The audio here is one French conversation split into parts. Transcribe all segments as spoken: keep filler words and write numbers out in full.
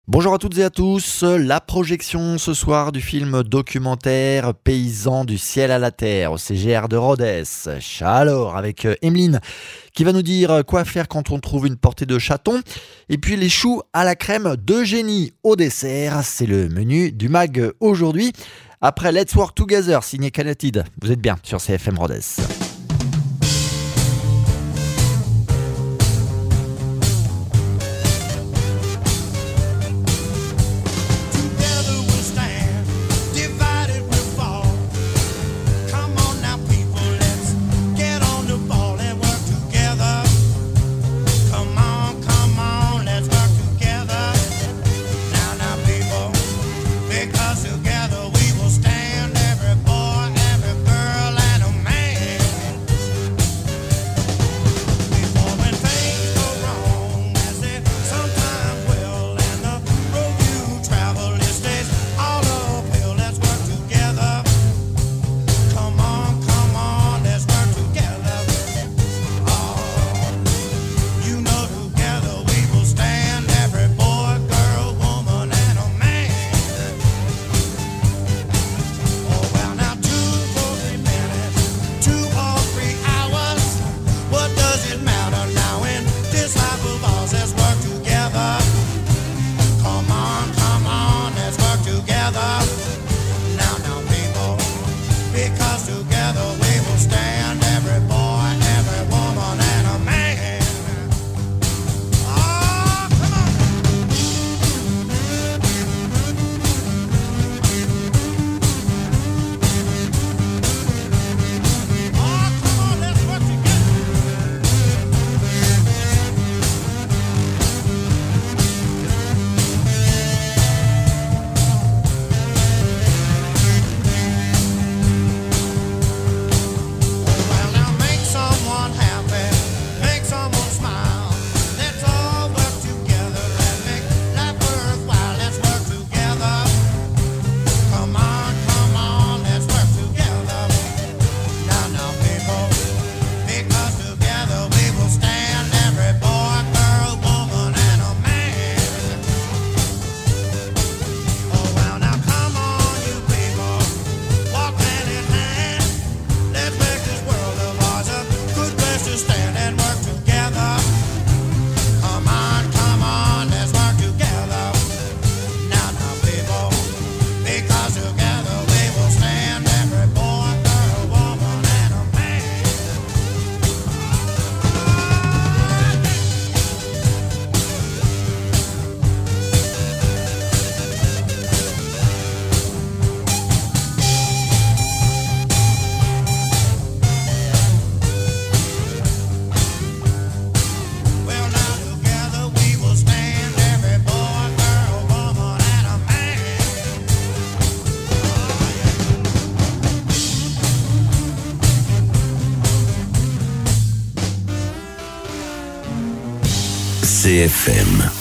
Bonjour à toutes et à tous, la projection ce soir du film documentaire Paysans du ciel à la terre au C G R de Rodez. Chaleur avec Emeline qui va nous dire quoi faire quand on trouve une portée de chaton. Et puis les choux à la crème d'Eugénie au dessert, c'est le menu du mag aujourd'hui. Après Let's Work Together, signé Canatid. Vous êtes bien sur C F M Rodez. C F M.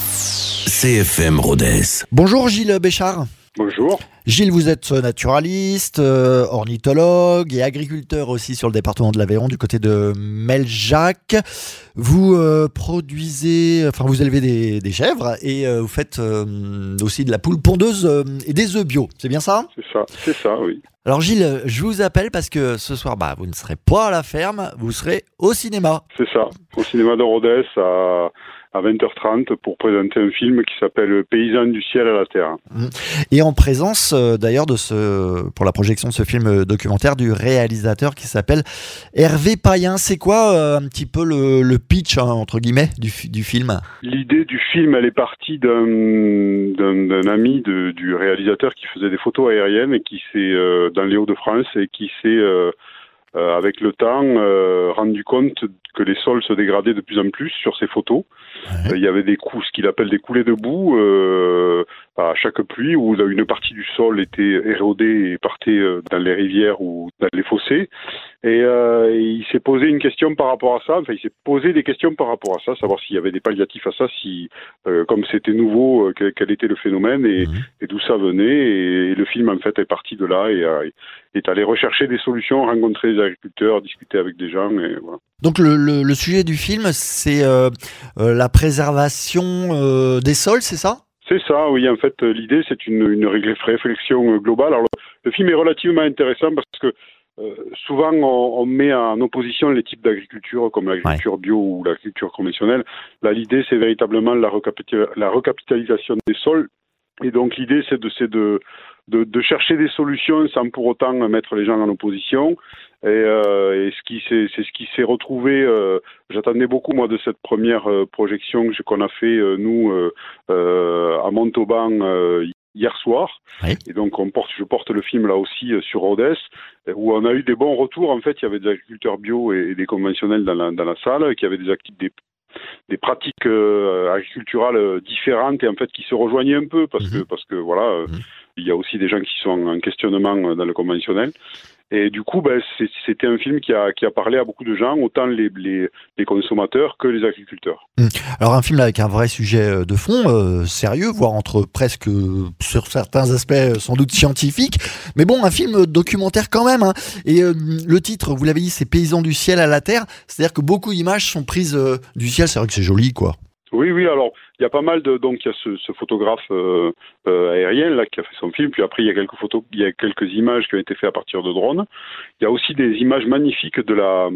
C F M Rodez. Bonjour Gilles Béchard. Bonjour. Gilles, vous êtes naturaliste, euh, ornithologue et agriculteur aussi sur le département de l'Aveyron du côté de Meljac. Vous euh, produisez, enfin vous élevez des, des chèvres et euh, vous faites euh, aussi de la poule pondeuse euh, et des œufs bio. C'est bien ça ? C'est ça, c'est ça, oui. Alors Gilles, je vous appelle parce que ce soir, bah, vous ne serez pas à la ferme, vous serez au cinéma. C'est ça, au cinéma de Rodez à... à vingt heures trente pour présenter un film qui s'appelle Paysans du ciel à la terre. Et en présence euh, d'ailleurs de ce, pour la projection de ce film documentaire du réalisateur qui s'appelle Hervé Payen. C'est quoi euh, un petit peu le, le pitch, hein, entre guillemets, du, du film ? L'idée du film, elle est partie d'un, d'un, d'un ami de, du réalisateur qui faisait des photos aériennes et qui s'est, euh, dans les Hauts-de-France, et qui s'est, euh, euh, avec le temps, euh, rendu compte que les sols se dégradaient de plus en plus sur ces photos. Ouais. Il y avait des coups, ce qu'il appelle des coulées de boue euh, à chaque pluie, où une partie du sol était érodée et partait dans les rivières ou dans les fossés. Et, euh, et il s'est posé une question par rapport à ça. Enfin, il s'est posé des questions par rapport à ça, savoir s'il y avait des palliatifs à ça, si, euh, comme c'était nouveau, euh, quel, quel était le phénomène et, mmh. et d'où ça venait. Et, et le film, en fait, est parti de là et euh, est allé rechercher des solutions, rencontrer des agriculteurs, discuter avec des gens. Et voilà. Donc le, le, le sujet du film, c'est euh, euh, la préservation euh, des sols, c'est ça ? C'est ça, oui. En fait, l'idée, c'est une, une réflexion globale. Alors, le, le film est relativement intéressant parce que euh, souvent, on, on met en opposition les types d'agriculture, comme l'agriculture ouais. bio ou l'agriculture conventionnelle. Là, l'idée, c'est véritablement la, recapital- la recapitalisation des sols. Et donc, l'idée, c'est de, c'est de, de, de chercher des solutions sans pour autant mettre les gens en opposition. Et, euh, et ce qui s'est, c'est ce qui s'est retrouvé. Euh, j'attendais beaucoup moi de cette première euh, projection qu'on a fait euh, nous euh, euh, à Montauban euh, hier soir. Oui. Et donc on porte, je porte le film là aussi euh, sur Rodez, où on a eu des bons retours. En fait, il y avait des agriculteurs bio et, et des conventionnels dans la, dans la salle, qui avaient des activités. Des pratiques euh, agriculturales différentes et en fait qui se rejoignaient un peu parce mmh. que parce que voilà euh, mmh. il y a aussi des gens qui sont en questionnement dans le conventionnel. Et du coup, ben, c'est, c'était un film qui a, qui a parlé à beaucoup de gens, autant les, les, les consommateurs que les agriculteurs. Alors un film avec un vrai sujet de fond, euh, sérieux, voire entre presque, euh, sur certains aspects, sans doute scientifiques, mais bon, un film documentaire quand même. Hein. Et euh, le titre, vous l'avez dit, c'est « Paysans du ciel à la terre », c'est-à-dire que beaucoup d'images sont prises euh, du ciel, c'est vrai que c'est joli, quoi. Oui, oui, alors, il y a pas mal de, donc, il y a ce, ce photographe euh, euh, aérien, là, qui a fait son film, puis après, il y a quelques photos, il y a quelques images qui ont été faites à partir de drones. Il y a aussi des images magnifiques de la,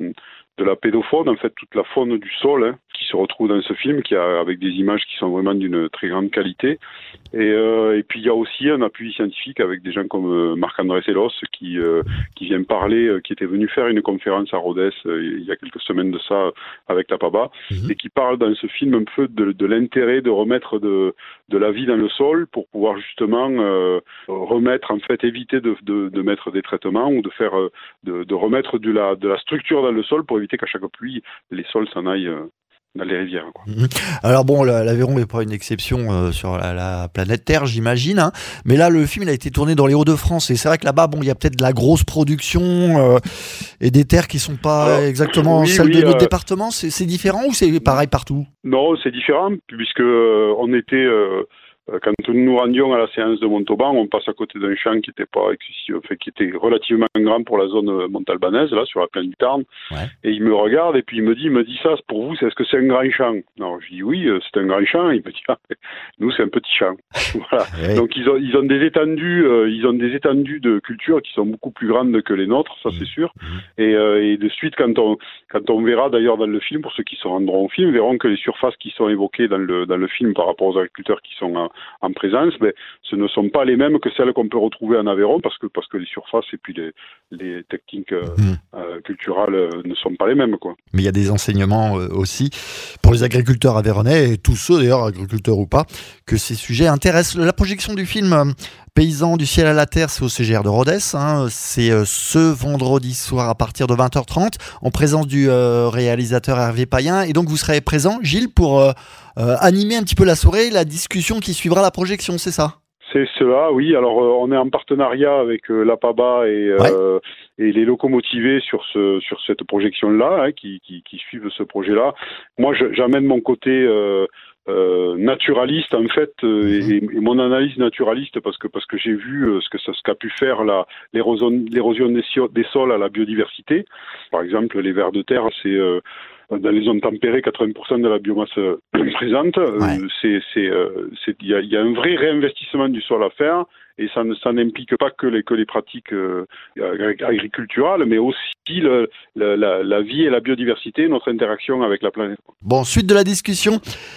de la pédofaune, en fait, toute la faune du sol, hein, qui se retrouve dans ce film, qui a, avec des images qui sont vraiment d'une très grande qualité. Et, euh, et puis, il y a aussi un appui scientifique avec des gens comme euh, Marc-André Sellos, qui, euh, qui vient parler, euh, qui était venu faire une conférence à Rodez euh, il y a quelques semaines de ça, avec la P A B A, mmh. et qui parle dans ce film un peu de, de l'intérêt de remettre de, de la vie dans le sol pour pouvoir justement euh, remettre, en fait, éviter de, de, de mettre des traitements ou de faire, de, de remettre de la, de la structure dans le sol pour éviter qu'à chaque pluie, les sols s'en aillent euh, dans les rivières. Quoi. Alors bon, l'Aveyron n'est pas une exception euh, sur la, la planète Terre, j'imagine, hein, mais là, le film il a été tourné dans les Hauts-de-France, et c'est vrai que là-bas, bon, il y a peut-être de la grosse production euh, et des terres qui sont pas Alors, exactement oui, celles oui, de notre euh... département. C'est, c'est différent ou c'est pareil partout ? Non, c'est différent, puisque euh, on était... Euh... Quand nous nous rendions à la séance de Montauban, on passe à côté d'un champ qui était pas excessif, enfin, qui était relativement grand pour la zone montalbanaise, là, sur la plaine du Tarn. Ouais. Et il me regarde et puis il me dit, il me dit ça, pour vous, c'est, est-ce que c'est un grand champ? Non, je dis oui, c'est un grand champ. Il me dit, ah, nous, c'est un petit champ. Voilà. Ouais. Donc ils ont, ils ont des étendues, euh, ils ont des étendues de culture qui sont beaucoup plus grandes que les nôtres, ça mmh. c'est sûr. Mmh. Et, euh, et de suite, quand on, quand on verra d'ailleurs dans le film, pour ceux qui se rendront au film, verront que les surfaces qui sont évoquées dans le, dans le film par rapport aux agriculteurs qui sont en, en présence, ben, ce ne sont pas les mêmes que celles qu'on peut retrouver en Aveyron parce que, parce que les surfaces et puis les, les techniques euh, mmh. euh, culturelles euh, ne sont pas les mêmes, quoi. Mais il y a des enseignements euh, aussi pour les agriculteurs aveyronnais et tous ceux d'ailleurs, agriculteurs ou pas, que ces sujets intéressent. La projection du film euh, Paysans du ciel à la terre, c'est au C G R de Rodez, hein, c'est euh, ce vendredi soir à partir de vingt heures trente en présence du euh, réalisateur Hervé Payen, et donc vous serez présent, Gilles, pour euh, euh, animer un petit peu la soirée, la discussion qui suivra la projection, c'est ça ? C'est cela, oui. Alors, euh, on est en partenariat avec euh, la P A B A et, euh, ouais. et les locomotivés sur ce sur cette projection-là, hein, qui, qui, qui suivent ce projet-là. Moi, je, j'amène mon côté euh, euh, naturaliste, en fait, euh, mmh. et, et mon analyse naturaliste, parce que parce que j'ai vu euh, ce que ça, ce qu'a pu faire la l'érosion l'érosion des, des sols à la biodiversité. Par exemple, les vers de terre, c'est euh, dans les zones tempérées, quatre-vingts pour cent de la biomasse euh, présente. Ouais. Euh, c'est, c'est, euh, c'est, il y a, y a un vrai réinvestissement du sol à faire, et ça, ne, ça n'implique pas que les, que les pratiques euh, agriculturales, mais aussi le, le, la, la vie et la biodiversité, notre interaction avec la planète. Bon, suite de la discussion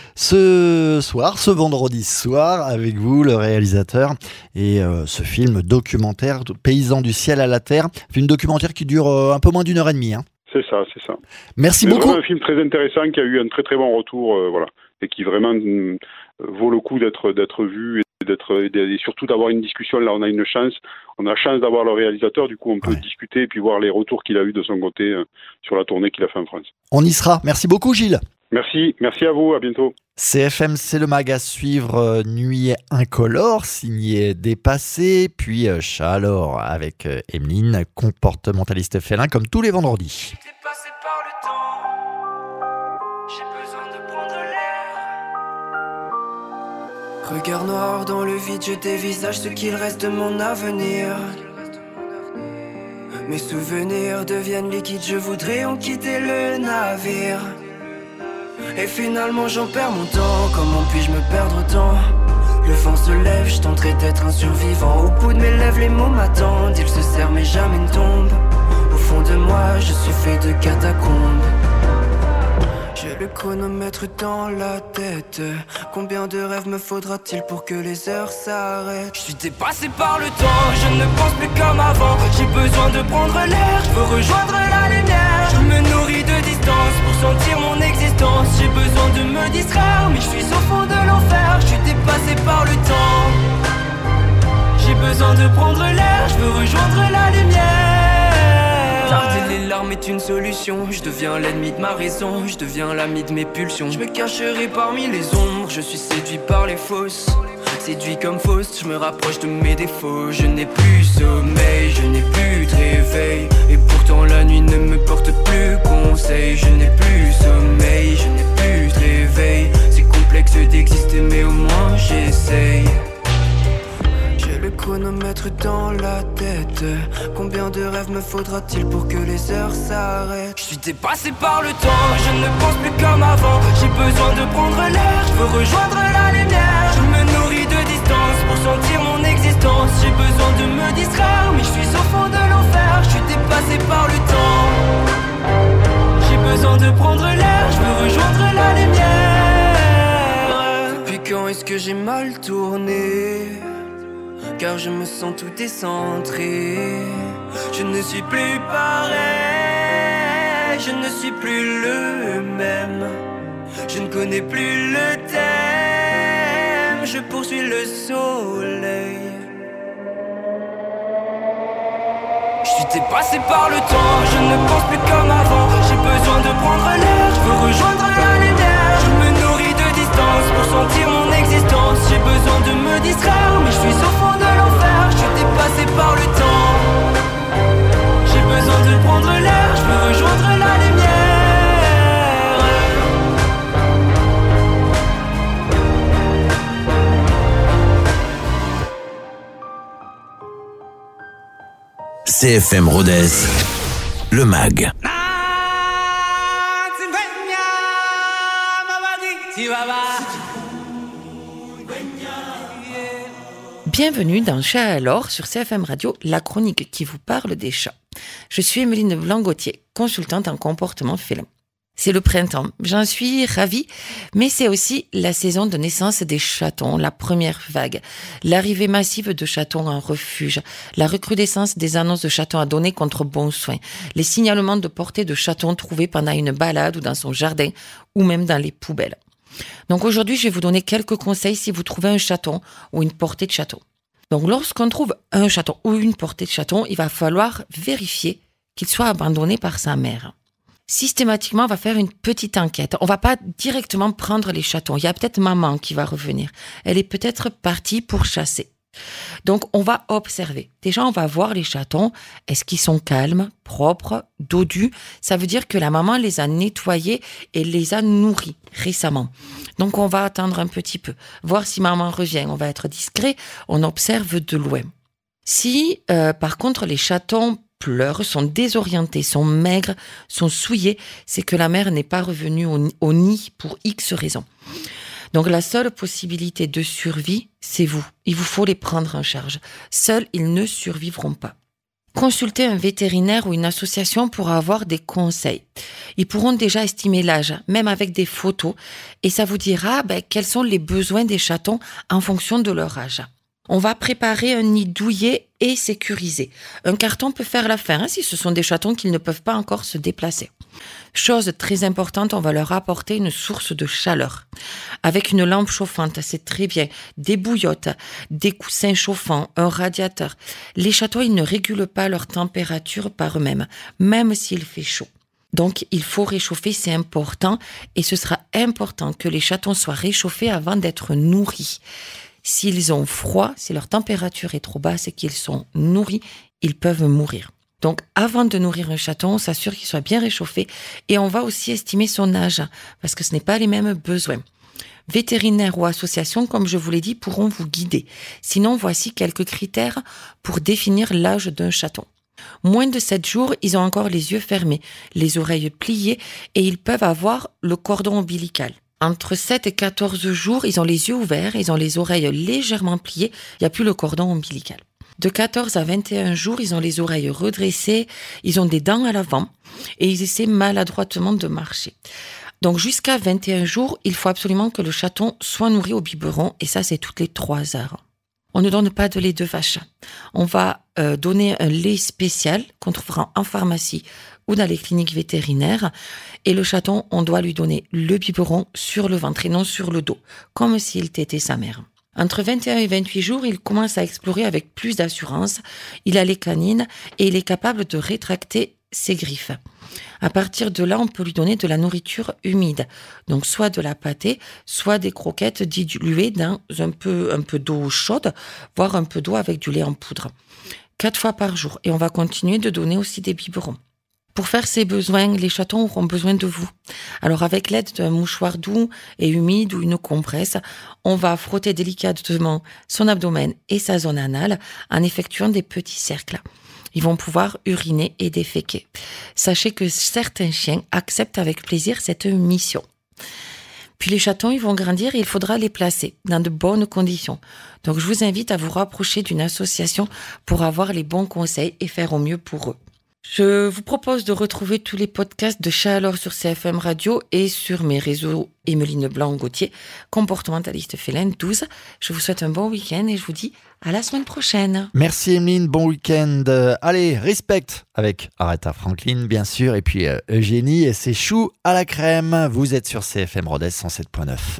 ce soir, ce vendredi soir, avec vous, le réalisateur, et euh, ce film documentaire Paysans du ciel à la terre, film documentaire qui dure euh, un peu moins d'une heure et demie, hein. C'est ça, c'est ça. Merci c'est beaucoup. C'est un film très intéressant qui a eu un très très bon retour, euh, voilà, et qui vraiment euh, vaut le coup d'être d'être vu et d'être et surtout d'avoir une discussion. Là, on a une chance, on a la chance d'avoir le réalisateur. Du coup, on peut ouais. discuter et puis voir les retours qu'il a eu de son côté euh, sur la tournée qu'il a fait en France. On y sera. Merci beaucoup, Gilles. Merci, merci à vous. À bientôt. C F M, c'est le mag à suivre, euh, Nuit incolore, signé Dépassé, puis euh, Chalor avec euh, Emeline, comportementaliste félin, comme tous les vendredis. Dépassé par le temps, j'ai besoin de prendre l'air. Regard noir dans le vide, je dévisage ce qu'il reste de mon avenir. Mes souvenirs deviennent liquides, je voudrais en quitter le navire. Et finalement j'en perds mon temps, comment puis-je me perdre autant ? se lève, je tenterai d'être un survivant. Au bout de mes lèvres, les mots m'attendent. Ils se serrent mais jamais ne tombent. Au fond de moi, je suis fait de catacombes. J'ai le chronomètre dans la tête. Combien de rêves me faudra-t-il pour que les heures s'arrêtent? Je suis dépassé par le temps, je ne pense plus comme avant. J'ai besoin de prendre l'air, je veux rejoindre la lumière. Je me nourris de distance pour sentir mon existence. J'ai besoin de me distraire, mais je suis au fond de l'enfer. Je suis dépassé par le temps. J'ai besoin de prendre l'air, je veux rejoindre la lumière. Tarder les larmes est une solution. Je deviens l'ennemi de ma raison, je deviens l'ami de mes pulsions. Je me cacherai parmi les ombres, je suis séduit par les fausses. Séduit comme fausse, je me rapproche de mes défauts. Je n'ai plus sommeil, je n'ai plus de réveil. Et pourtant la nuit ne me porte plus conseil. Je n'ai plus sommeil, je n'ai plus de réveil. C'est complexe d'exister mais au moins j'essaye. J'ai le chronomètre dans la tête. Combien de rêves me faudra-t-il pour que les heures s'arrêtent? Je suis dépassé par le temps, je ne pense plus comme avant. J'ai besoin de prendre l'air, je veux rejoindre la lumière. Je me nourris de distance pour sentir mon existence. J'ai besoin de me distraire, mais je suis au fond de l'enfer. Je suis dépassé par le temps. J'ai besoin de prendre l'air, je veux rejoindre la lumière. Depuis quand est-ce que j'ai mal tourné? Car je me sens tout décentré. Je ne suis plus pareil, je ne suis plus le même. Je ne connais plus le thème, je poursuis le soleil. Je suis dépassé par le temps, je ne pense plus comme avant. J'ai besoin de prendre l'air, je veux rejoindre la lumière. Je me nourris de distance pour sentir mon existence. J'ai besoin de me distraire, mais je suis au fond de l'enfer. Je suis dépassé par le temps. J'ai besoin de prendre l'air, je veux rejoindre la lumière. C F M Rodez, le mag. Bienvenue dans Chat alors sur C F M Radio, la chronique qui vous parle des chats. Je suis Emeline Blanc-Gauthier, consultante en comportement félin. C'est le printemps, j'en suis ravie, mais c'est aussi la saison de naissance des chatons, la première vague, l'arrivée massive de chatons en refuge, la recrudescence des annonces de chatons à donner contre bons soins, les signalements de portée de chatons trouvés pendant une balade ou dans son jardin, ou même dans les poubelles. Donc aujourd'hui, je vais vous donner quelques conseils si vous trouvez un chaton ou une portée de chaton. Donc lorsqu'on trouve un chaton ou une portée de chaton, il va falloir vérifier qu'il soit abandonné par sa mère. Systématiquement, on va faire une petite enquête. On va pas directement prendre les chatons. Il y a peut-être maman qui va revenir. Elle est peut-être partie pour chasser. Donc, on va observer. Déjà, on va voir les chatons. Est-ce qu'ils sont calmes, propres, dodus? Ça veut dire que la maman les a nettoyés et les a nourris récemment. Donc, on va attendre un petit peu, voir si maman revient. On va être discret, on observe de loin. Si, euh, par contre, les chatons pleurent, sont désorientés, sont maigres, sont souillés, c'est que la mère n'est pas revenue au, au nid pour X raisons. Donc la seule possibilité de survie, c'est vous. Il vous faut les prendre en charge. Seuls, ils ne survivront pas. Consultez un vétérinaire ou une association pour avoir des conseils. Ils pourront déjà estimer l'âge, même avec des photos, et ça vous dira ben, quels sont les besoins des chatons en fonction de leur âge. On va préparer un nid douillet et sécurisé. Un carton peut faire l'affaire hein, si ce sont des chatons qui ne peuvent pas encore se déplacer. Chose très importante, on va leur apporter une source de chaleur. Avec une lampe chauffante, c'est très bien. Des bouillottes, des coussins chauffants, un radiateur. Les chatons, ils ne régulent pas leur température par eux-mêmes, même s'il fait chaud. Donc, il faut réchauffer, c'est important. Et ce sera important que les chatons soient réchauffés avant d'être nourris. S'ils ont froid, si leur température est trop basse et qu'ils sont nourris, ils peuvent mourir. Donc, avant de nourrir un chaton, on s'assure qu'il soit bien réchauffé et on va aussi estimer son âge parce que ce n'est pas les mêmes besoins. Vétérinaires ou associations, comme je vous l'ai dit, pourront vous guider. Sinon, voici quelques critères pour définir l'âge d'un chaton. Moins de sept jours, ils ont encore les yeux fermés, les oreilles pliées et ils peuvent avoir le cordon ombilical. Entre sept et quatorze jours, ils ont les yeux ouverts, ils ont les oreilles légèrement pliées, il n'y a plus le cordon ombilical. De quatorze à vingt et un jours, ils ont les oreilles redressées, ils ont des dents à l'avant et ils essaient maladroitement de marcher. Donc jusqu'à vingt et un jours, il faut absolument que le chaton soit nourri au biberon et ça c'est toutes les trois heures. On ne donne pas de lait de vache. On va euh, donner un lait spécial qu'on trouvera en pharmacie ou dans les cliniques vétérinaires. Et le chaton, on doit lui donner le biberon sur le ventre et non sur le dos, comme s'il était sa mère. Entre vingt et un et vingt-huit jours, il commence à explorer avec plus d'assurance. Il a les canines et il est capable de rétracter ses griffes. À partir de là, on peut lui donner de la nourriture humide. Donc, soit de la pâtée, soit des croquettes diluées dans un peu, un peu d'eau chaude, voire un peu d'eau avec du lait en poudre. Quatre fois par jour. Et on va continuer de donner aussi des biberons. Pour faire ces besoins, les chatons auront besoin de vous. Alors, avec l'aide d'un mouchoir doux et humide ou une compresse, on va frotter délicatement son abdomen et sa zone anale en effectuant des petits cercles. Ils vont pouvoir uriner et déféquer. Sachez que certains chiens acceptent avec plaisir cette mission. Puis les chatons, ils vont grandir et il faudra les placer dans de bonnes conditions. Donc, je vous invite à vous rapprocher d'une association pour avoir les bons conseils et faire au mieux pour eux. Je vous propose de retrouver tous les podcasts de Chat Alors sur C F M Radio et sur mes réseaux Emeline Blanc-Gauthier, comportementaliste félin douze. Je vous souhaite un bon week-end et je vous dis à la semaine prochaine. Merci Emeline, bon week-end. Euh, allez, respect avec Aretha Franklin, bien sûr, et puis euh, Eugénie et ses choux à la crème. Vous êtes sur C F M Rodez cent sept point neuf.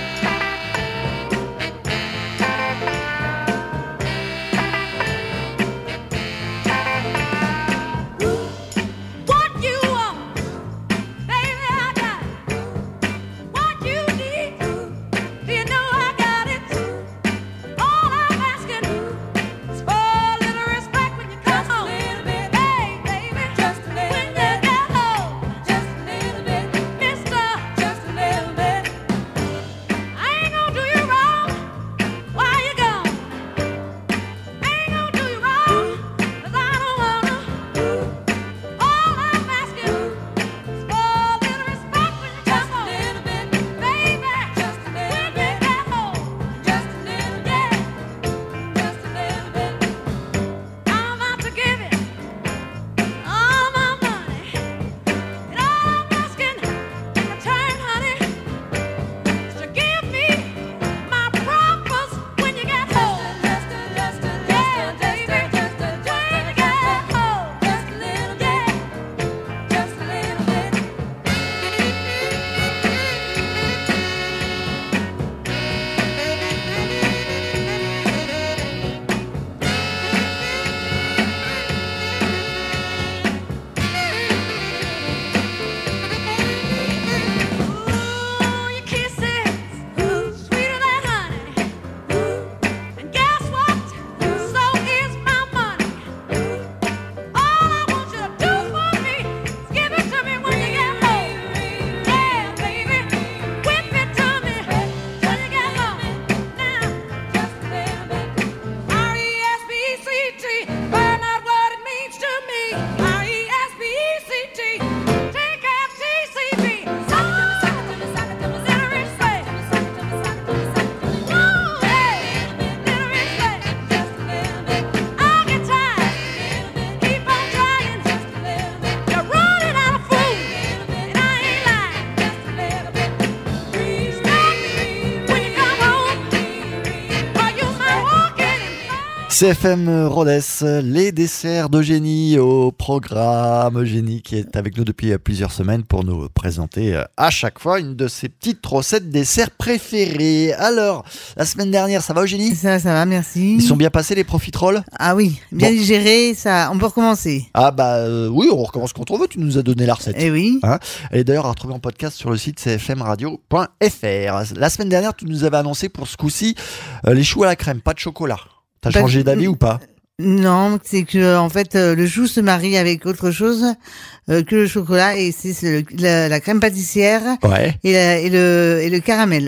C F M Rodez, les desserts d'Eugénie au programme. Eugénie qui est avec nous depuis plusieurs semaines pour nous présenter à chaque fois une de ses petites recettes desserts préférées. Alors, la semaine dernière, ça va Eugénie ? Ça, ça va, merci. Ils sont bien passés les profiteroles ? Ah oui, bien bon. digérés, ça, on peut recommencer. Ah bah euh, oui, on recommence quand on veut, tu nous as donné la recette. Eh oui. Hein ? Elle est d'ailleurs à retrouver en podcast sur le site c f m radio point f r. La semaine dernière, tu nous avais annoncé pour ce coup-ci euh, les choux à la crème, pas de chocolat. T'as bah, changé d'avis ou pas ? Non, c'est que en fait euh, le chou se marie avec autre chose euh, que le chocolat et c'est, c'est le, la, la crème pâtissière ouais. et, la, et, le, et le caramel.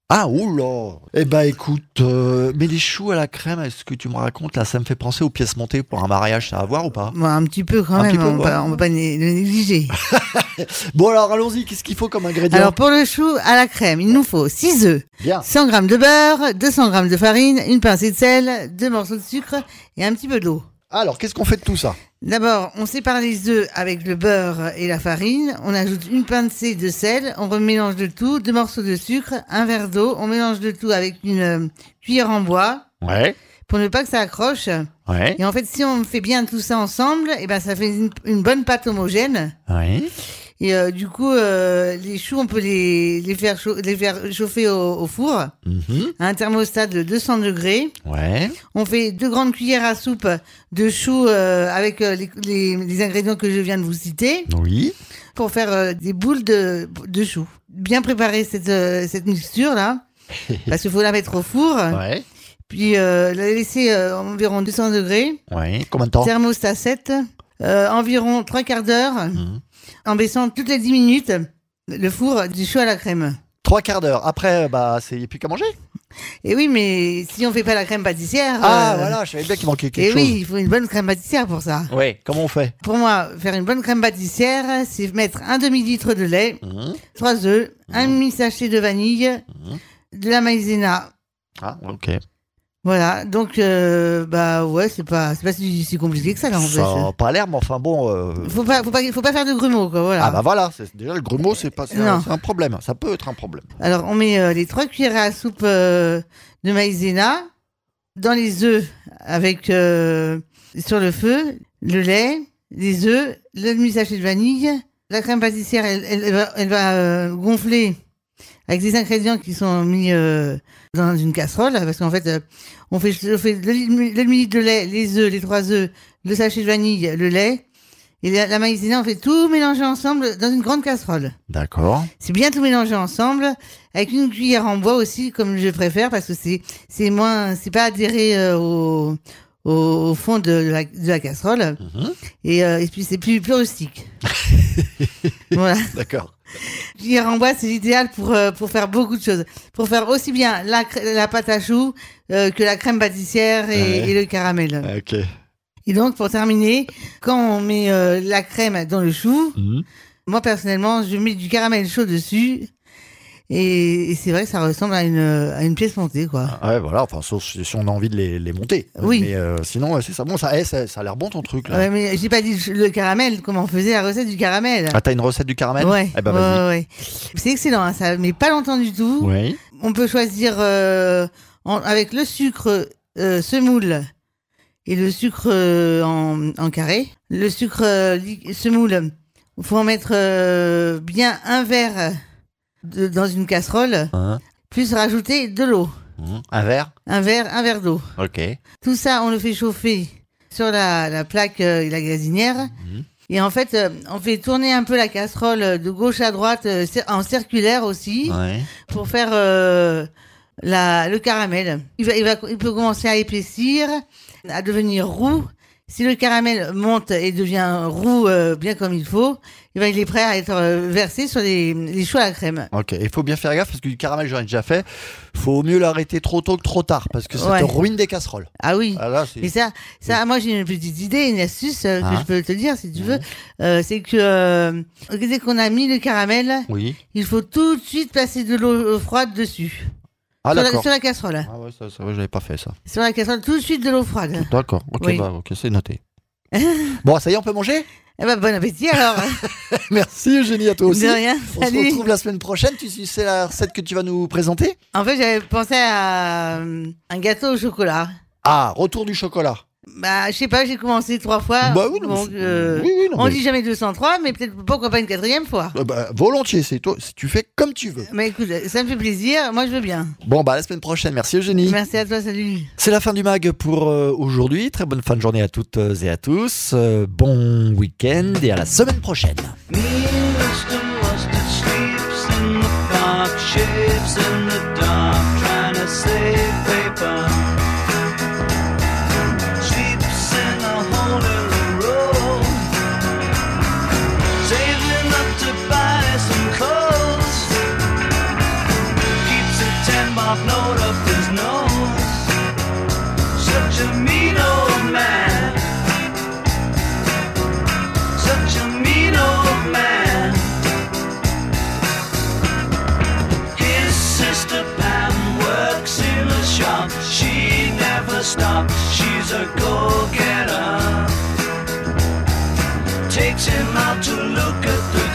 Ah, oula. Eh ben, écoute, euh, mais les choux à la crème, est-ce que tu me racontes là, ça me fait penser aux pièces montées pour un mariage, ça à voir ou pas? Bon, un petit peu quand Un même, petit peu, on ne ouais. peut pas né- le négliger. Bon, alors allons-y. Qu'est-ce qu'il faut comme ingrédient? Alors pour le chou à la crème, il nous faut six œufs, Bien. cent grammes de beurre, deux cents grammes de farine, une pincée de sel, deux morceaux de sucre et un petit peu d'eau. Alors, qu'est-ce qu'on fait de tout ça? D'abord, on sépare les œufs avec le beurre et la farine. On ajoute une pincée de sel. On remélange le tout. Deux morceaux de sucre, un verre d'eau. On mélange le tout avec une euh, cuillère en bois Ouais. pour ne pas que ça accroche. Ouais. Et en fait, si on fait bien tout ça ensemble, eh ben, ça fait une, une bonne pâte homogène. Ouais. Et euh, du coup, euh, les choux, on peut les, les, faire, chau- les faire chauffer au, au four Mhm. à un thermostat de deux cents degrés. Ouais. On fait deux grandes cuillères à soupe de choux euh, avec euh, les, les, les ingrédients que je viens de vous citer Oui. pour faire euh, des boules de, de choux. Bien préparer cette, euh, cette mixture-là, parce qu'il faut la mettre au four, Ouais. puis euh, la laisser euh, environ deux cents degrés, Ouais. Combien de temps? thermostat sept, euh, environ trois quarts d'heure, Mhm. en baissant toutes les dix minutes le four du chou à la crème. Trois quarts d'heure. Après, bah, c'est plus qu'à manger. Et oui, mais si on fait pas la crème pâtissière... Ah, euh, voilà, je savais bien qu'il manquait quelque Et chose. oui, il faut une bonne crème pâtissière pour ça. Ouais. Comment on fait? Pour moi, faire une bonne crème pâtissière, c'est mettre un demi-litre de lait, Mhm. trois œufs, un demi-sachet de vanille, Mhm. de la maïzena. Ah, ok. Voilà, donc, euh, bah ouais, c'est pas, c'est pas si, si compliqué que ça, là, en fait. Ça a pas l'air, mais enfin bon. euh, Faut pas, faut pas, faut pas faire de grumeaux, quoi, voilà. Ah bah voilà, c'est- déjà le grumeau, c'est pas c'est un, Non. c'est un problème. Ça peut être un problème. Alors, on met euh, les trois cuillères à soupe euh, de maïzena dans les œufs avec, euh, sur le feu, le lait, les œufs, le demi-sachet de vanille. La crème pâtissière, elle, elle, elle va, elle va euh, gonfler avec des ingrédients qui sont mis euh, dans une casserole, parce qu'en fait, euh, on fait, on fait le, le demi-litre de lait, les œufs, les trois œufs, le sachet de vanille, le lait, et la, la maïzena, on fait tout mélanger ensemble dans une grande casserole. D'accord. C'est bien tout mélanger ensemble, avec une cuillère en bois aussi, comme je préfère, parce que c'est c'est moins, c'est pas adhéré euh, au, au au fond de la, de la casserole, Mhm. et, euh, et puis c'est plus plus rustique. Voilà. D'accord. Cuillère en bois, c'est l'idéal pour euh, pour faire beaucoup de choses, pour faire aussi bien la cr- la pâte à choux euh, que la crème pâtissière et, Ouais. et le caramel. Ok. Et donc pour terminer, quand on met euh, la crème dans le chou, Mhm. moi personnellement, je mets du caramel chaud dessus. Et, et c'est vrai que ça ressemble à une, à une pièce montée, quoi. Ah ouais, voilà. Enfin, sauf si si on a envie de les, les monter. Oui. Mais euh, sinon, ouais, c'est ça. Bon, ça, eh, ça, ça a l'air bon ton truc là. Ouais, mais j'ai pas dit le caramel, comment on faisait la recette du caramel. Ah, t'as une recette du caramel? Ouais, Eh ben, ouais, vas-y. ouais, ouais. C'est excellent, hein, ça met pas longtemps du tout. Oui. On peut choisir euh, en- avec le sucre euh, semoule et le sucre euh, en, en carré. Le sucre euh, li- semoule, il faut en mettre euh, bien un verre de- dans une casserole, Hein. plus rajouter de l'eau. Mhm. Un verre? Un verre, un verre d'eau. Ok. Tout ça, on le fait chauffer sur la, la plaque euh, et la gazinière. Mhm. Et en fait, euh, on fait tourner un peu la casserole de gauche à droite, euh, cir- en circulaire aussi, Ouais. pour faire euh, la, le caramel. Il, va, il, va, il peut commencer à épaissir, à devenir roux. Si le caramel monte et devient roux euh, bien comme il faut, eh ben, il est prêt à être euh, versé sur les, les choux à la crème. Ok. Il faut bien faire gaffe parce que du caramel, j'en ai déjà fait. Faut mieux l'arrêter trop tôt que trop tard parce que ça Ouais. te ruine des casseroles. Ah oui. Ah, là, c'est- Et ça, ça, moi j'ai une petite idée, une astuce euh, Ah. que je peux te dire si tu veux. Euh, c'est que euh, dès qu'on a mis le caramel, Oui. il faut tout de suite passer de l'eau froide dessus. Ah, sur, la, d'accord. sur la casserole. Ah ouais, ça, ça ouais, j'avais pas fait ça. Sur la casserole, tout de suite de l'eau froide. D'accord. Ok, Oui. bah, ok, c'est noté. Bon, ça y est, on peut manger? Eh ben, bon appétit alors. Merci Eugénie, à toi aussi. De rien, On se salut. retrouve la semaine prochaine. Tu sais, c'est la recette que tu vas nous présenter? En fait, j'avais pensé à euh, un gâteau au chocolat. Ah, retour du chocolat. Bah, je sais pas, j'ai commencé trois fois. Bah oui, non, donc, mais- euh, oui, oui, non, on mais- dit jamais deux cent trois, mais peut-être pourquoi pas une quatrième fois. Euh, bah, volontiers, c'est toi. Si tu fais comme tu veux. Mais écoute, ça me fait plaisir, moi je veux bien. Bon, bah, à la semaine prochaine. Merci Eugénie. Merci à toi, salut. C'est la fin du mag pour euh, aujourd'hui. Très bonne fin de journée à toutes et à tous. Euh, bon week-end et à la semaine prochaine. Me and Mister Mustard sleeps in the park, shaves in the dark, trying to save paper. Sleeps in a hole in the road, saving up to buy some clothes. Keeps a ten such a mean old man. Such a mean old man. His sister Pam works in a shop. She never stops, she's a go-getter. Takes him out to look at the